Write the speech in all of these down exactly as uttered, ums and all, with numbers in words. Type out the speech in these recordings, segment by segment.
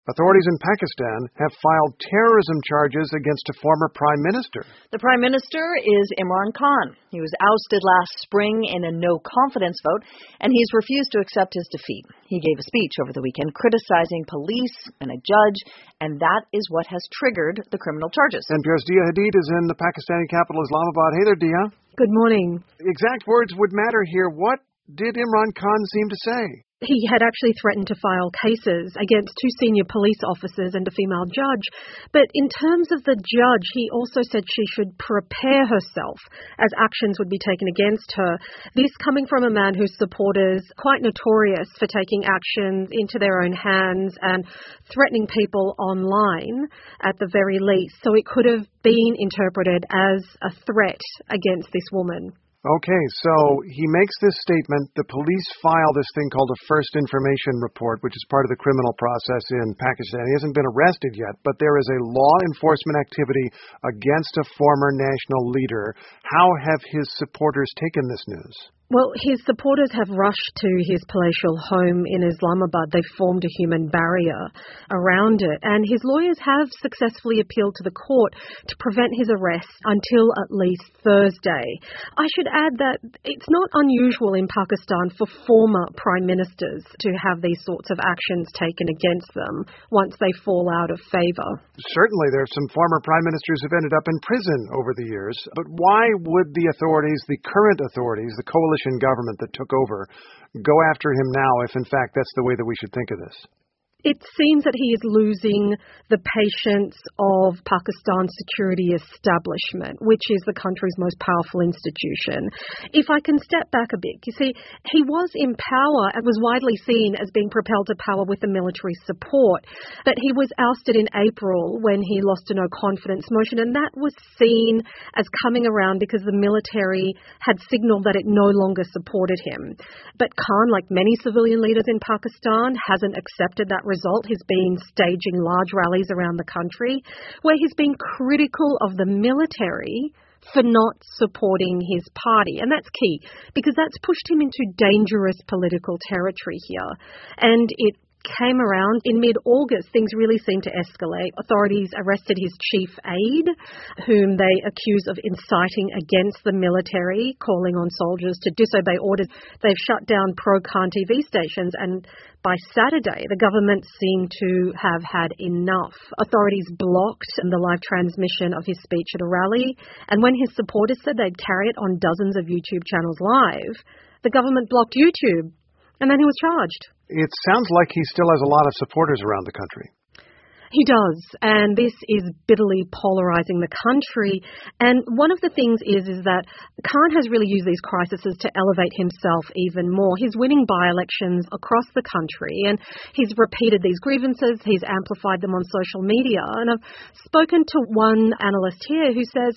Authorities in Pakistan have filed terrorism charges against a former prime minister. The prime minister is Imran Khan. He was ousted last spring in a no-confidence vote, and he's refused to accept his defeat. He gave a speech over the weekend criticizing police and a judge, and that is what has triggered the criminal charges. N P R's Dia Hadid is in the Pakistani capital, Islamabad. Hey there, Dia. Good morning. Exact words would matter here. What did Imran Khan seem to say? He had actually threatened to file cases against two senior police officers and a female judge. But in terms of the judge, he also said she should prepare herself as actions would be taken against her. This coming from a man whose supporters are quite notorious for taking actions into their own hands and threatening people online at the very least. So it could have been interpreted as a threat against this woman. Okay, so he makes this statement. The police file this thing called a first information report, which is part of the criminal process in Pakistan. He hasn't been arrested yet, but there is a law enforcement activity against a former national leader. How have his supporters taken this news? Well, his supporters have rushed to his palatial home in Islamabad. They've formed a human barrier around it, and his lawyers have successfully appealed to the court to prevent his arrest until at least Thursday. I should add that it's not unusual in Pakistan for former prime ministers to have these sorts of actions taken against them once they fall out of favour. Certainly, there are some former prime ministers who've ended up in prison over the years, but why would the authorities, the current authorities, the coalition government that took over, go after him now if, in fact, that's the way that we should think of this? It seems that he is losing the patience of Pakistan's security establishment, which is the country's most powerful institution. If I can step back a bit, you see, he was in power and was widely seen as being propelled to power with the military support, but he was ousted in April when he lost a no-confidence motion, and that was seen as coming around because the military had signalled that it no longer supported him. But Khan, like many civilian leaders in Pakistan, hasn't accepted that result. He's been staging large rallies around the country where he's been critical of the military for not supporting his party. And that's key because that's pushed him into dangerous political territory here. And it came around in mid-August. Things really seemed to escalate. Authorities arrested his chief aide, whom they accuse of inciting against the military, calling on soldiers to disobey orders. They've shut down pro-Khan T V stations, and by Saturday, the government seemed to have had enough. Authorities blocked the live transmission of his speech at a rally, and when his supporters said they'd carry it on dozens of YouTube channels live, the government blocked YouTube, and then he was charged. It sounds like he still has a lot of supporters around the country. He does, and this is bitterly polarising the country. And one of the things is, is that Khan has really used these crises to elevate himself even more. He's winning by-elections across the country, and he's repeated these grievances, he's amplified them on social media. And I've spoken to one analyst here who says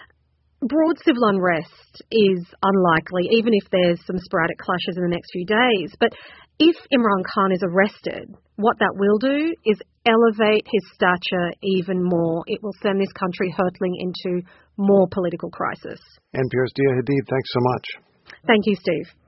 broad civil unrest is unlikely, even if there's some sporadic clashes in the next few days. But if Imran Khan is arrested, what that will do is elevate his stature even more. It will send this country hurtling into more political crisis. N P R's Dia Hadid, thanks so much. Thank you, Steve.